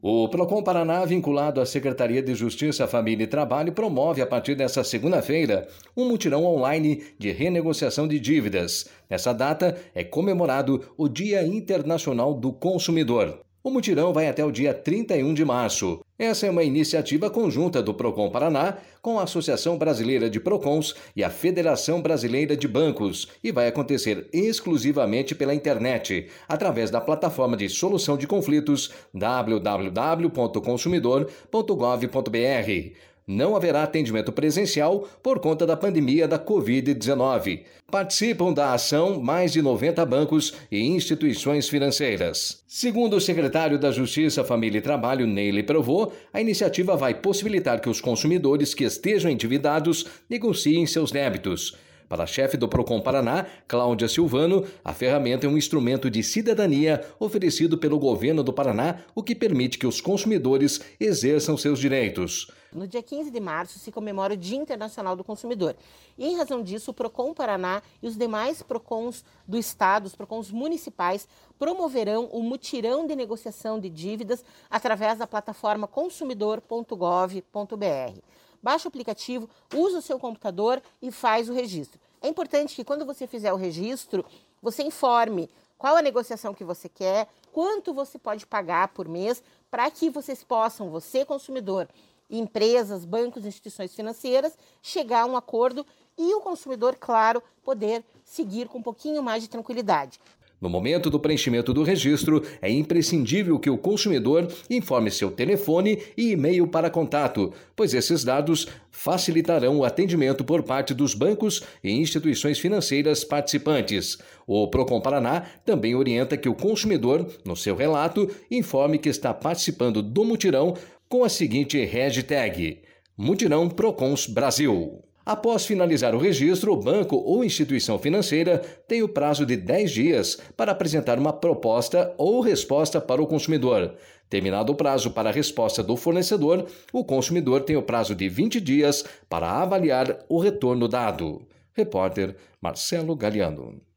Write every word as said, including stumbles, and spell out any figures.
O Procon Paraná, vinculado à Secretaria de Justiça, Família e Trabalho, promove a partir desta segunda-feira um mutirão online de renegociação de dívidas. Nessa data é comemorado o Dia Internacional do Consumidor. O mutirão vai até o dia trinta e um de março. Essa é uma iniciativa conjunta do Procon Paraná com a Associação Brasileira de Procons e a Federação Brasileira de Bancos e vai acontecer exclusivamente pela internet, através da plataforma de solução de conflitos w w w ponto consumidor ponto gov ponto b r. Não haverá atendimento presencial por conta da pandemia da covid dezenove. Participam da ação mais de noventa bancos e instituições financeiras. Segundo o secretário da Justiça, Família e Trabalho, Neily Provô, a iniciativa vai possibilitar que os consumidores que estejam endividados negociem seus débitos. Para a chefe do Procon Paraná, Cláudia Silvano, a ferramenta é um instrumento de cidadania oferecido pelo governo do Paraná, o que permite que os consumidores exerçam seus direitos. No dia quinze de março se comemora o Dia Internacional do Consumidor. E em razão disso, o Procon Paraná e os demais Procons do Estado, os Procons municipais, promoverão o mutirão de negociação de dívidas através da plataforma consumidor ponto gov ponto b r. Baixa o aplicativo, usa o seu computador e faz o registro. É importante que quando você fizer o registro, você informe qual a negociação que você quer, quanto você pode pagar por mês, para que vocês possam, você consumidor, empresas, bancos, instituições financeiras, chegar a um acordo e o consumidor, claro, poder seguir com um pouquinho mais de tranquilidade. No momento do preenchimento do registro, é imprescindível que o consumidor informe seu telefone e e-mail para contato, pois esses dados facilitarão o atendimento por parte dos bancos e instituições financeiras participantes. O Procon Paraná também orienta que o consumidor, no seu relato, informe que está participando do mutirão com a seguinte hashtag: Mutirão Procons Brasil. Após finalizar o registro, o banco ou instituição financeira tem o prazo de dez dias para apresentar uma proposta ou resposta para o consumidor. Terminado o prazo para a resposta do fornecedor, o consumidor tem o prazo de vinte dias para avaliar o retorno dado. Repórter Marcelo Galiano.